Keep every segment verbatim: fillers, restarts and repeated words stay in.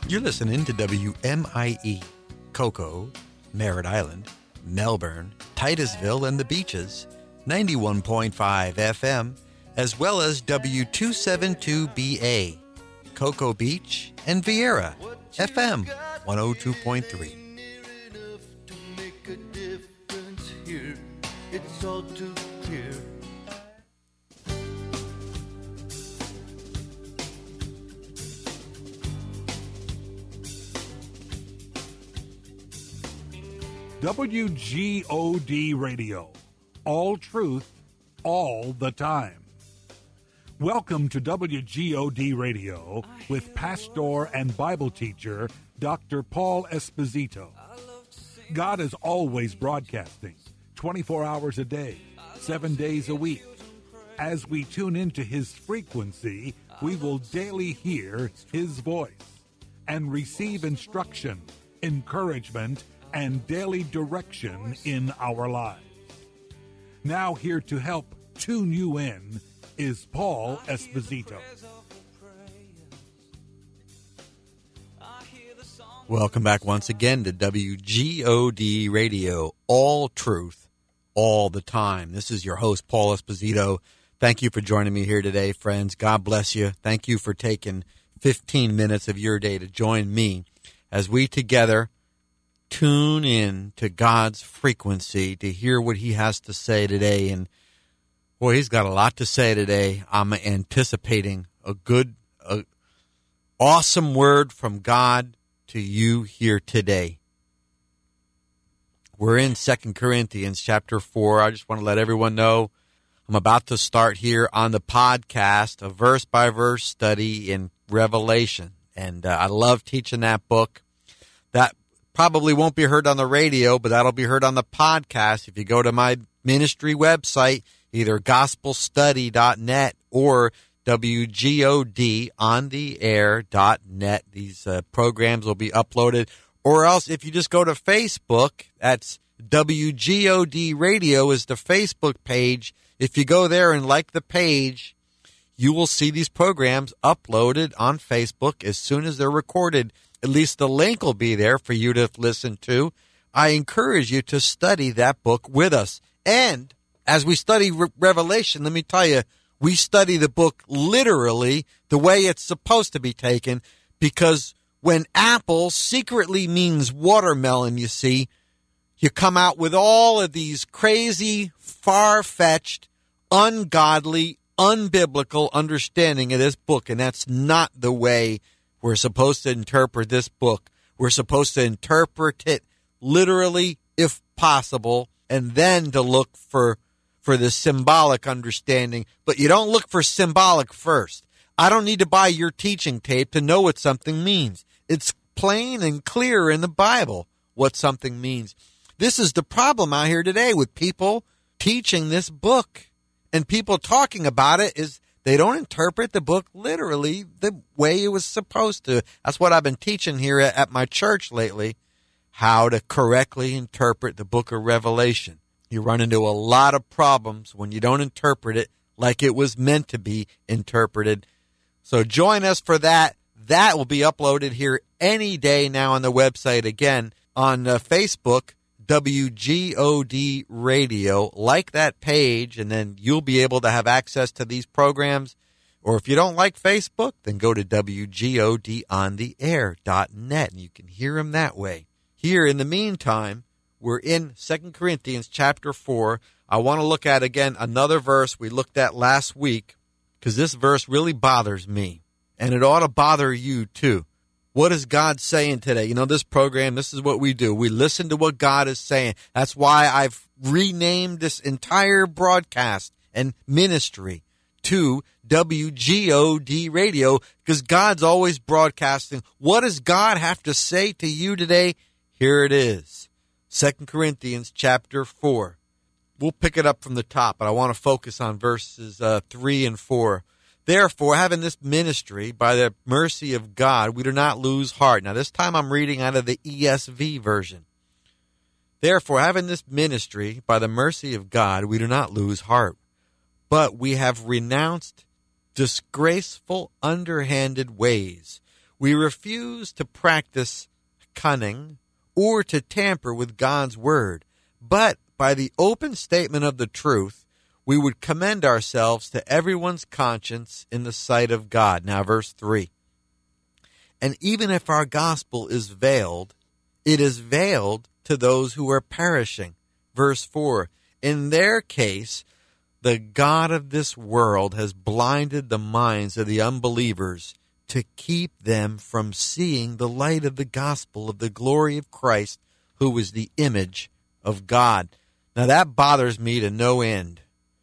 You're listening to W M I E, Cocoa, Merritt Island, Melbourne, Titusville, and the Beaches, ninety-one point five F M, as well as W two seventy-two B A, Cocoa Beach, and Vieira, F M one oh two point three. It's all too clear. W G O D Radio. All truth, all the time. Welcome to W G O D Radio with pastor and Bible teacher Doctor Paul Esposito. God is always broadcasting, twenty-four hours a day, seven days a week. As we tune into his frequency, we will daily hear his voice and receive instruction, encouragement, and daily direction in our lives. Now here to help tune you in is Paul Esposito. Welcome back once again to W G O D Radio, all truth, all the time. This is your host, Paul Esposito. Thank you for joining me here today, friends. God bless you. Thank you for taking fifteen minutes of your day to join me as we together tune in to God's frequency to hear what he has to say today. And boy, he's got a lot to say today. I'm anticipating a good, a awesome word from God to you here today. We're in Second Corinthians chapter four. I just want to let everyone know I'm about to start here on the podcast a verse-by-verse study in Revelation. And uh, I love teaching that book. That probably won't be heard on the radio, but that'll be heard on the podcast. If you go to my ministry website, either gospel study dot net or W G O D on the air dot net. These uh, programs will be uploaded. Or else, if you just go to Facebook, that's W G O D Radio is the Facebook page. If you go there and like the page, you will see these programs uploaded on Facebook as soon as they're recorded. At least the link will be there for you to listen to. I encourage you to study that book with us. And as we study Re- Revelation, let me tell you, we study the book literally the way it's supposed to be taken, because when apple secretly means watermelon, you see, you come out with all of these crazy, far-fetched, ungodly, unbiblical understanding of this book, and that's not the way we're supposed to interpret this book. We're supposed to interpret it literally, if possible, and then to look for, for the symbolic understanding. But you don't look for symbolic first. I don't need to buy your teaching tape to know what something means. It's plain and clear in the Bible what something means. This is the problem out here today with people teaching this book, and people talking about it is they don't interpret the book literally the way it was supposed to. That's what I've been teaching here at, at my church lately, how to correctly interpret the book of Revelation. You run into a lot of problems when you don't interpret it like it was meant to be interpreted. So join us for that. That will be uploaded here any day now on the website. Again, on uh, Facebook, W G O D Radio. Like that page, and then you'll be able to have access to these programs. Or if you don't like Facebook, then go to W G O D on the air dot net, and you can hear them that way. Here, in the meantime, we're in Second Corinthians chapter four. I want to look at, again, another verse we looked at last week, because this verse really bothers me, and it ought to bother you too. What is God saying today? You know, this program, this is what we do. We listen to what God is saying. That's why I've renamed this entire broadcast and ministry to W G O D Radio, because God's always broadcasting. What does God have to say to you today? Here it is. Second Corinthians chapter four. We'll pick it up from the top, but I want to focus on verses uh, three and four. Therefore, having this ministry, by the mercy of God, we do not lose heart. Now, this time I'm reading out of the E S V version. Therefore, having this ministry, by the mercy of God, we do not lose heart. But we have renounced disgraceful, underhanded ways. we refuse to practice cunning or to tamper with God's word, but by the open statement of the truth, we would commend ourselves to everyone's conscience in the sight of God. Now, verse three. And even if our gospel is veiled, it is veiled to those who are perishing. Verse four. In their case, the God of this world has blinded the minds of the unbelievers to keep them from seeing the light of the gospel of the glory of Christ, who is the image of God. Now that bothers me to no end.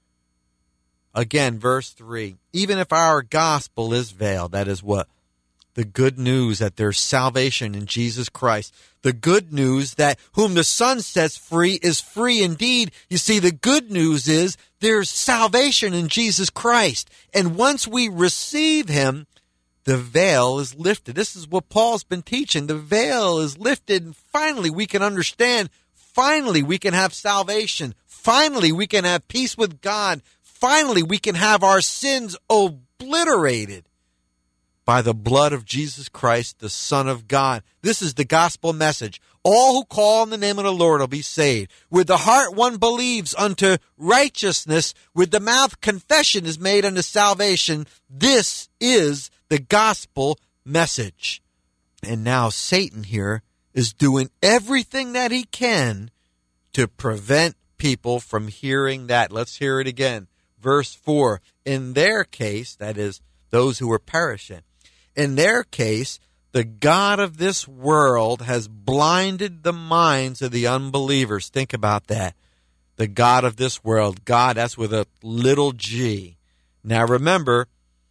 Again, verse three, even if our gospel is veiled, that is what? The good news that there's salvation in Jesus Christ. The good news that whom the Son sets free is free indeed. You see, the good news is there's salvation in Jesus Christ. And once we receive him, the veil is lifted. This is what Paul's been teaching. The veil is lifted, and finally we can understand. Finally we can have salvation. Finally we can have peace with God. Finally we can have our sins obliterated by the blood of Jesus Christ, the Son of God. This is the gospel message. All who call on the name of the Lord will be saved. With the heart one believes unto righteousness. With the mouth confession is made unto salvation. This is the gospel message. And now Satan here is doing everything that he can to prevent people from hearing that. Let's hear it again. Verse four. In their case, that is, those who are perishing, in their case, the God of this world has blinded the minds of the unbelievers. Think about that. The God of this world. God, that's with a little g. Now remember,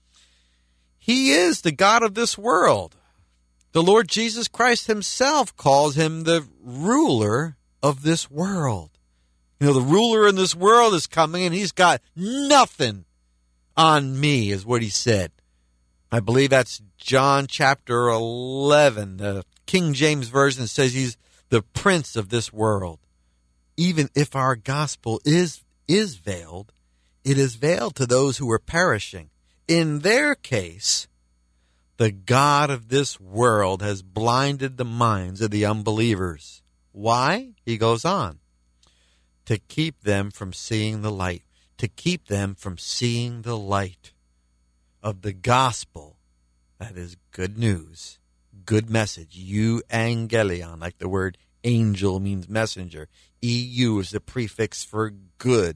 he is the God of this world. The Lord Jesus Christ himself calls him the ruler of this world. You know, the ruler in this world is coming, and he's got nothing on me, is what he said. I believe that's John chapter eleven. The King James Version says he's the prince of this world. Even if our gospel is, is veiled, it is veiled to those who are perishing. In their case, the God of this world has blinded the minds of the unbelievers. Why? He goes on. To keep them from seeing the light. To keep them from seeing the light of the gospel. That is good news. Good message. Euangelion, like the word angel means messenger. E U is the prefix for good.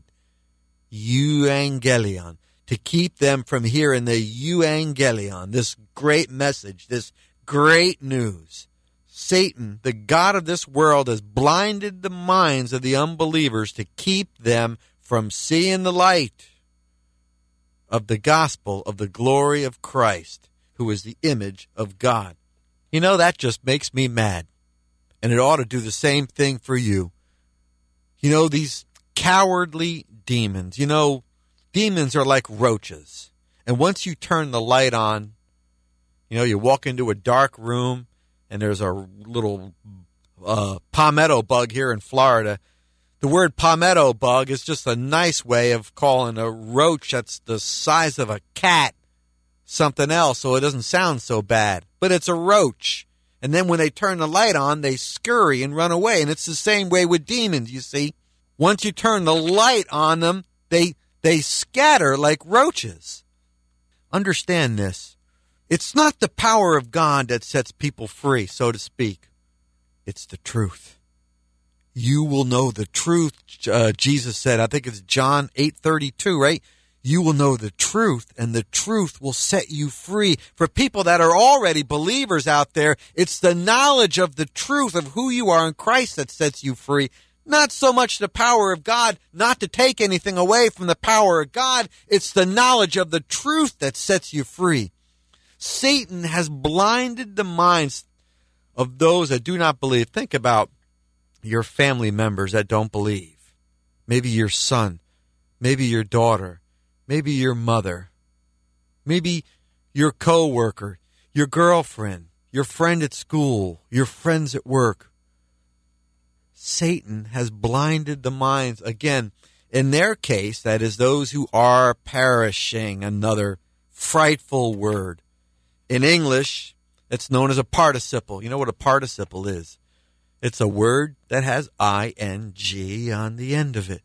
Euangelion. To keep them from hearing the euangelion, this great message, this great news. Satan, the God of this world, has blinded the minds of the unbelievers to keep them from seeing the light of the gospel of the glory of Christ, who is the image of God. You know, that just makes me mad. And it ought to do the same thing for you. You know, these cowardly demons, you know, demons are like roaches. And once you turn the light on, you know, you walk into a dark room and there's a little uh, palmetto bug here in Florida. The word palmetto bug is just a nice way of calling a roach that's the size of a cat something else, so it doesn't sound so bad. But it's a roach. And then when they turn the light on, they scurry and run away. And it's the same way with demons, you see. Once you turn the light on them, they they scatter like roaches. Understand this. It's not the power of God that sets people free, so to speak. It's the truth. You will know the truth, uh, Jesus said. I think it's John eight thirty-two, right? You will know the truth, and the truth will set you free. For people that are already believers out there, it's the knowledge of the truth of who you are in Christ that sets you free. Not so much the power of God, not to take anything away from the power of God. It's the knowledge of the truth that sets you free. Satan has blinded the minds of those that do not believe. Think about your family members that don't believe. Maybe your son, maybe your daughter, maybe your mother, maybe your coworker, your girlfriend, your friend at school, your friends at work. Satan has blinded the minds, again, in their case, that is those who are perishing, another frightful word. In English, It's known as a participle. You know what a participle is? It's a word that has I N G on the end of it.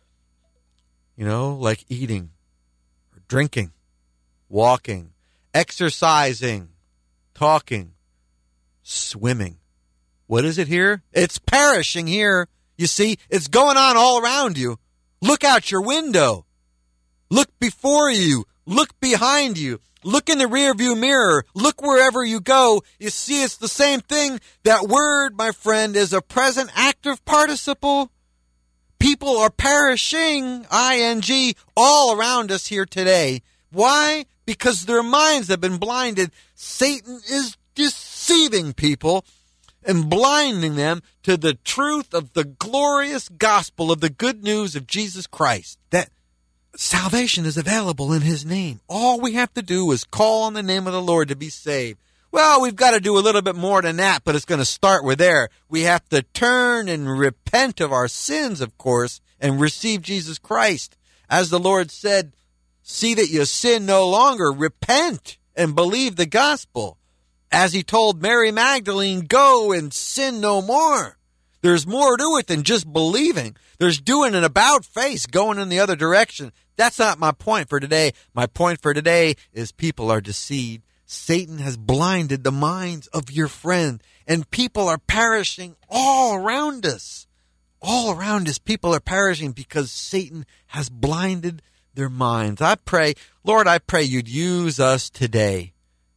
You know, like eating, or drinking, walking, exercising, talking, swimming. What is it here? It's perishing here. You see, it's going on all around you. Look out your window. Look before you. Look behind you. Look in the rearview mirror. Look wherever you go. You see, it's the same thing. That word, my friend, is a present active participle. People are perishing, I N G, all around us here today. Why? Because their minds have been blinded. Satan is deceiving people and blinding them to the truth of the glorious gospel of the good news of Jesus Christ. That salvation is available in his name. All we have to do is call on the name of the Lord to be saved. Well, we've got to do a little bit more than that, but it's going to start with there. We have to turn and repent of our sins, of course, and receive Jesus Christ. As the Lord said, see that you sin no longer. Repent and believe the gospel. As he told Mary Magdalene, go and sin no more. There's more to it than just believing. There's doing an about face, going in the other direction. That's not my point for today. My point for today is people are deceived. Satan has blinded the minds of your friend, and people are perishing all around us. All around us, people are perishing because Satan has blinded their minds. I pray, Lord, I pray you'd use us today.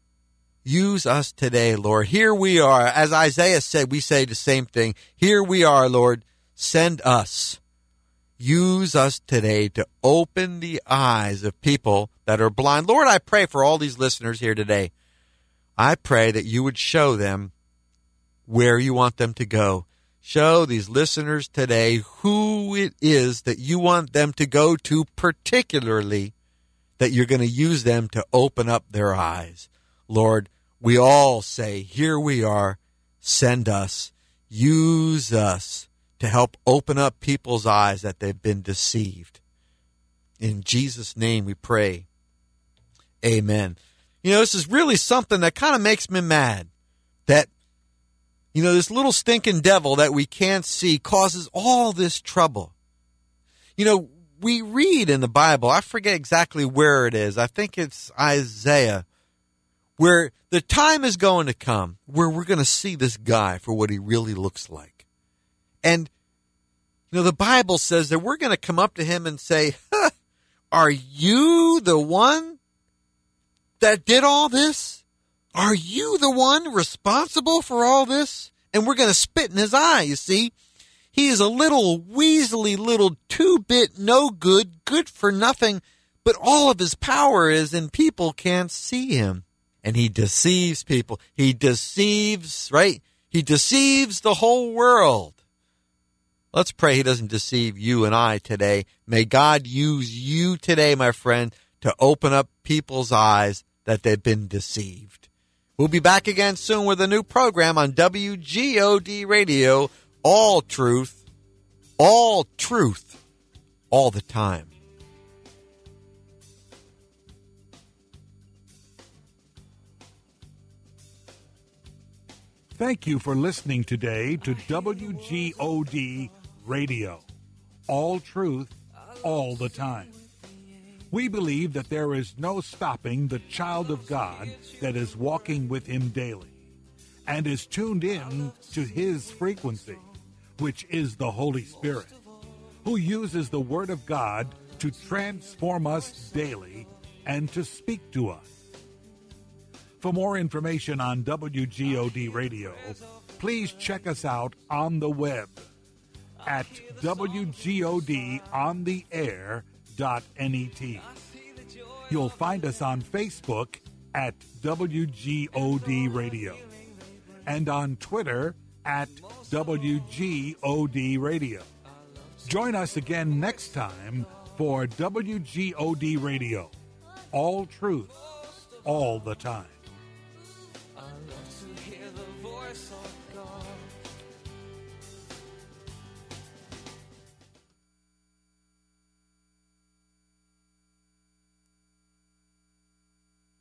Use us today, Lord. Here we are. As Isaiah said, we say the same thing. Here we are, Lord. Send us. Use us today to open the eyes of people that are blind. Lord, I pray for all these listeners here today. I pray that you would show them where you want them to go. Show these listeners today who it is that you want them to go to, particularly that you're going to use them to open up their eyes. Lord, we all say, here we are, send us, use us to help open up people's eyes that they've been deceived. In Jesus' name we pray. Amen. You know, this is really something that kind of makes me mad. That, you know, this little stinking devil that we can't see causes all this trouble. You know, we read in the Bible, I forget exactly where it is. I think it's Isaiah, where the time is going to come where we're going to see this guy for what he really looks like. And, you know, the Bible says that we're going to come up to him and say, huh, are you the one that did all this? Are you the one responsible for all this? And we're going to spit in his eye, you see. He is a little weaselly, little two-bit, no good, good for nothing, but all of his power is and people can't see him. And he deceives people. He deceives, right? He deceives the whole world. Let's pray he doesn't deceive you and I today. May God use you today, my friend, to open up people's eyes that they've been deceived. We'll be back again soon with a new program on W G O D Radio. All truth, all truth, all the time. Thank you for listening today to W G O D Radio. All truth, all the time. We believe that there is no stopping the child of God that is walking with him daily and is tuned in to his frequency, which is the Holy Spirit, who uses the Word of God to transform us daily and to speak to us. For more information on W G O D Radio, please check us out on the web at W G O D on the air dot net. You'll find us on Facebook at W G O D Radio and on Twitter at W G O D Radio. Join us again next time for W G O D Radio. All truth, all the time.